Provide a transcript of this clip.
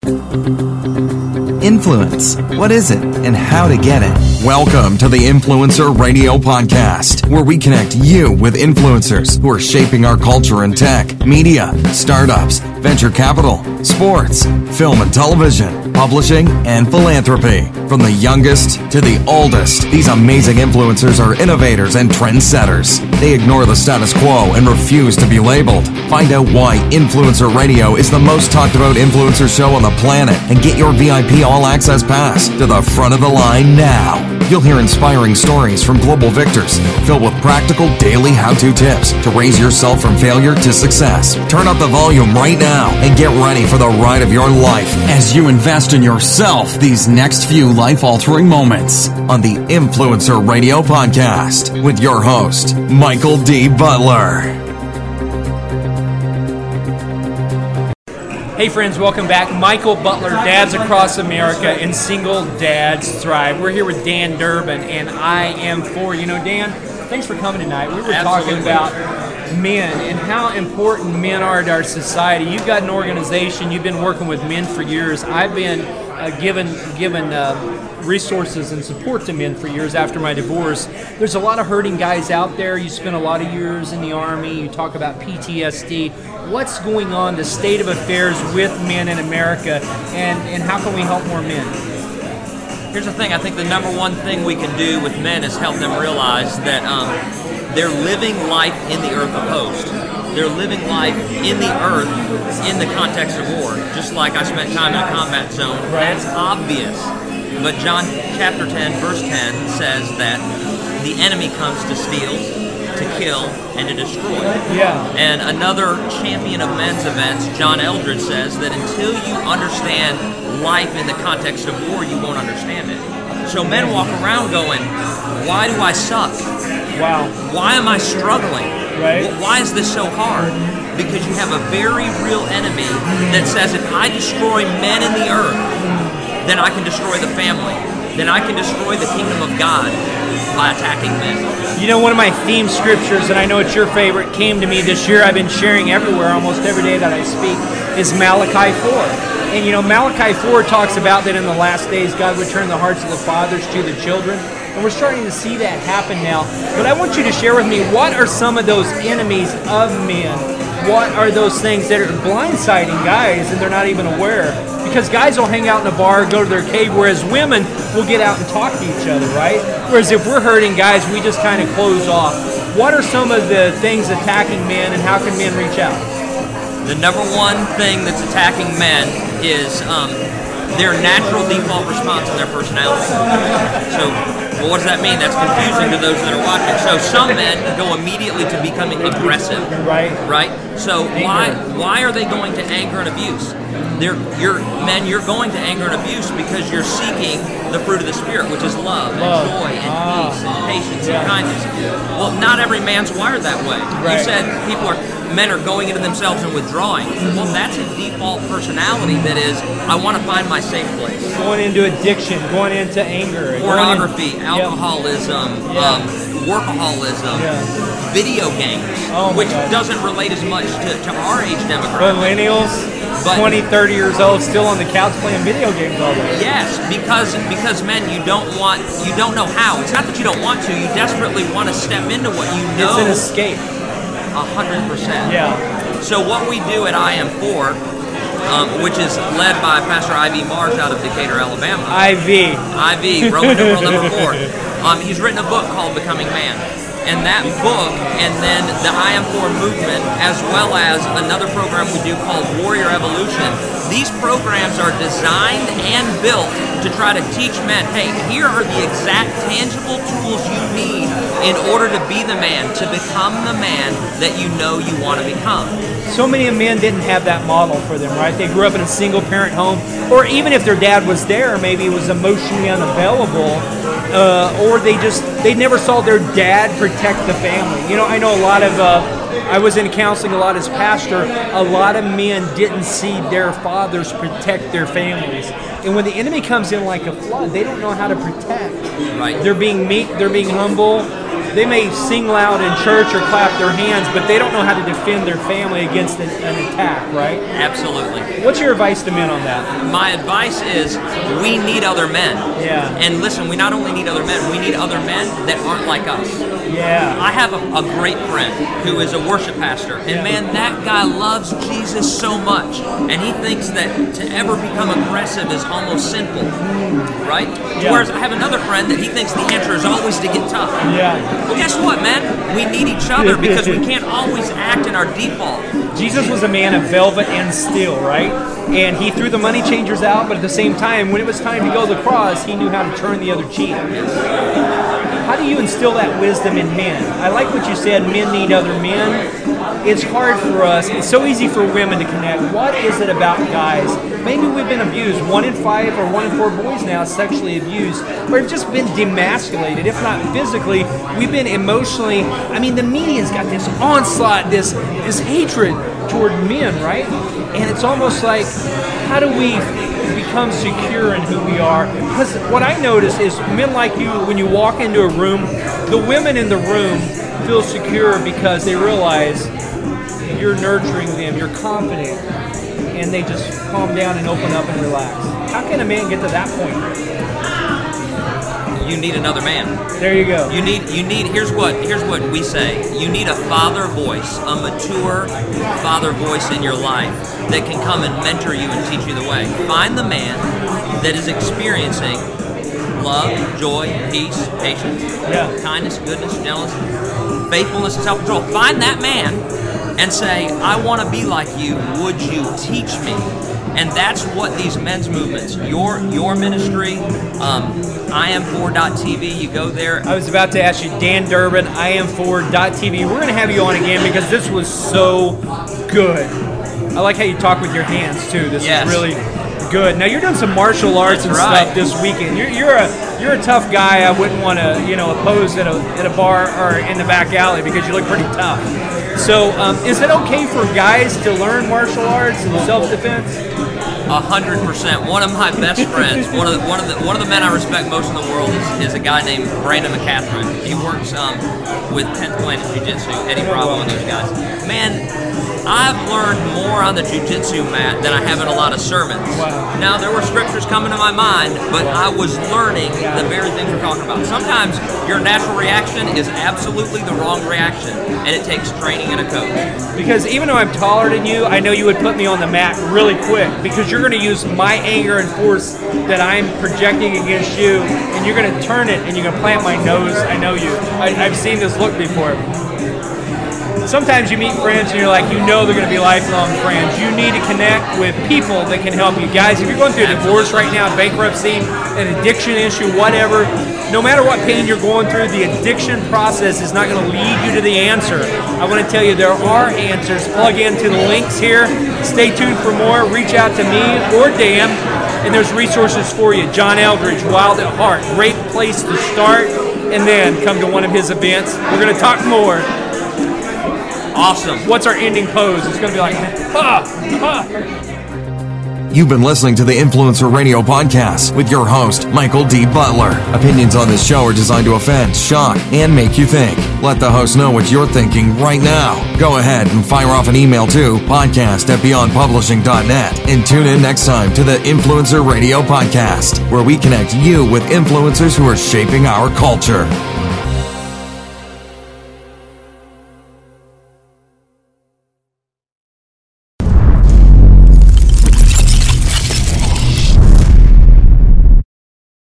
Influence. What is it and how to get it? Welcome to the Influencer Radio Podcast, where we connect you with influencers who are shaping our culture in tech, media, startups, venture capital, sports, film and television, publishing, and philanthropy. From the youngest to the oldest, these amazing influencers are innovators and trendsetters. They ignore the status quo and refuse to be labeled. Find out why Influencer Radio is the most talked about influencer show on the planet and get your VIP all-access pass to the front of the line now. You'll hear inspiring stories from global victors filled with practical daily how-to tips to raise yourself from failure to success. Turn up the volume right now and get ready for the ride of your life as you invest in yourself these next few life-altering moments on the Influencer Radio Podcast with your host, Michael D. Butler. Hey friends, welcome back. Michael Butler, Dads Across America and Single Dads Thrive. We're here with Dan Durbin, and I am for, Dan, thanks for coming tonight. We were talking about men and how important men are to our society. You've got an organization, you've been working with men for years. I've been given resources and support to men for years after my divorce. There's a lot of hurting guys out there. You spent a lot of years in the Army. You talk about PTSD. What's going on, the state of affairs with men in America, and how can we help more men? Here's the thing. I think the number one thing we can do with men is help them realize that they're living life in the earth opposed. They're living life in the earth in the context of war. Just like I spent time in a combat zone. Right. That's obvious. But John chapter 10, verse 10 says that the enemy comes to steal, to kill, and to destroy. Yeah. And another champion of men's events, John Eldredge, says that until you understand life in the context of war, you won't understand it. So men walk around going, why do I suck? Wow. Why am I struggling? Right. Why is this so hard? Because you have a very real enemy that says if I destroy men in the earth, then I can destroy the family. Then I can destroy the kingdom of God by attacking men. One of my theme scriptures, and I know it's your favorite, came to me this year. I've been sharing everywhere, almost every day that I speak, is Malachi 4. And Malachi 4 talks about that in the last days God would turn the hearts of the fathers to the children. And we're starting to see that happen now. But I want you to share with me, what are some of those enemies of men? What are those things that are blindsiding guys and they're not even aware? Because guys will hang out in a bar, go to their cave, whereas women will get out and talk to each other, right? Whereas if we're hurting guys, we just kind of close off. What are some of the things attacking men, and how can men reach out? The number one thing that's attacking men is their natural default response and their personality. So, what does that mean? That's confusing to those that are watching. So some men go immediately to becoming aggressive. Right? So why are they going to anger and abuse? You're going to anger and abuse because you're seeking the fruit of the Spirit, which is love and joy and peace and patience and kindness. Well, not every man's wired that way. Right. You said men are going into themselves and withdrawing. Well, that's a default personality that is, I want to find my safe place. Going into addiction, going into anger. Pornography, alcoholism, workaholism, video games, which doesn't relate as much to our age demographic. Millennials, 20, 30 years old, still on the couch playing video games all day. Yes, because men, you don't know how. It's not that you don't want to, you desperately want to step into what you know. It's an escape. 100%. Yeah. So what we do at I Am For, which is led by Pastor I.V. Marsh out of Decatur, Alabama. IV, Roman numeral number 4. He's written a book called Becoming Man. And that book, and then the I Am For movement, as well as another program we do called Warrior Evolution, these programs are designed and built to try to teach men, hey, here are the exact tangible tools you need in order to be the man, to become the man that you know you want to become. So many men didn't have that model for them, right? They grew up in a single-parent home, or even if their dad was there, maybe it was emotionally unavailable, or they never saw their dad protect the family. I know a lot of, I was in counseling a lot as pastor, a lot of men didn't see their fathers protect their families. And when the enemy comes in like a flood, they don't know how to protect. Right. They're being meek, they're being humble, they may sing loud in church or clap their hands, but they don't know how to defend their family against an attack, right? Absolutely. What's your advice to men on that? My advice is we need other men. Yeah. And listen, we not only need other men, we need other men that aren't like us. Yeah. I have a great friend who is a worship pastor, and man, that guy loves Jesus so much, and he thinks that to ever become aggressive is almost sinful, right? Yeah. Whereas I have another friend that he thinks the answer is always to get tough. Yeah. Well, guess what, man? We need each other because we can't always act in our default. Jesus was a man of velvet and steel, right? And he threw the money changers out, but at the same time, when it was time to go to the cross, he knew how to turn the other cheek. How do you instill that wisdom in men? I like what you said, men need other men. It's hard for us. It's so easy for women to connect. What is it about guys? Maybe we've been abused. 1 in 5 or 1 in 4 boys now is sexually abused, or have just been demasculated. If not physically, we've been emotionally. I mean, the media's got this onslaught, this hatred toward men, right? And it's almost like, how do we become secure in who we are? Because what I notice is men like you, when you walk into a room, the women in the room feel secure because they realize you're nurturing them, you're confident, and they just calm down and open up and relax. How can a man get to that point? You need another man. There you go. You need here's what we say. You need a father voice, a mature father voice in your life that can come and mentor you and teach you the way. Find the man that is experiencing love, joy, peace, patience, kindness, goodness, gentleness, faithfulness, and self-control. Find that man and say, I want to be like you. Would you teach me? And that's what these men's movements, your ministry, IM4.TV, you go there. I was about to ask you, Dan Durbin, IM4.TV. We're going to have you on again because this was so good. I like how you talk with your hands too. This is really good. Now you're doing some martial arts stuff this weekend. You're a tough guy. I wouldn't want to oppose at a bar or in the back alley because you look pretty tough. So is it okay for guys to learn martial arts and self-defense? 100%. One of my best friends, one of the men I respect most in the world is a guy named Brandon McCatherine. He works with 10th Planet Jiu-Jitsu, Eddie Bravo and those guys. Man, I've learned more on the jiu-jitsu mat than I have in a lot of sermons. Wow. Now, there were scriptures coming to my mind, but I was learning the very things we're talking about. Sometimes your natural reaction is absolutely the wrong reaction, and it takes training and a coach. Because even though I'm taller than you, I know you would put me on the mat really quick because you're going to use my anger and force that I'm projecting against you, and you're going to turn it, and you're going to plant my nose. I know you. I've seen this look before. Sometimes you meet friends and you're like, they're going to be lifelong friends. You need to connect with people that can help you. Guys, if you're going through a divorce right now, bankruptcy, an addiction issue, whatever, no matter what pain you're going through, the addiction process is not going to lead you to the answer. I want to tell you there are answers. Plug into the links here. Stay tuned for more. Reach out to me or Dan, and there's resources for you. John Eldridge, Wild at Heart. Great place to start, and then come to one of his events. We're going to talk more. Awesome. What's our ending pose? It's going to be like, You've been listening to the Influencer Radio Podcast with your host, Michael D. Butler. Opinions on this show are designed to offend, shock, and make you think. Let the host know what you're thinking right now. Go ahead and fire off an email to podcast@beyondpublishing.net and tune in next time to the Influencer Radio Podcast, where we connect you with influencers who are shaping our culture.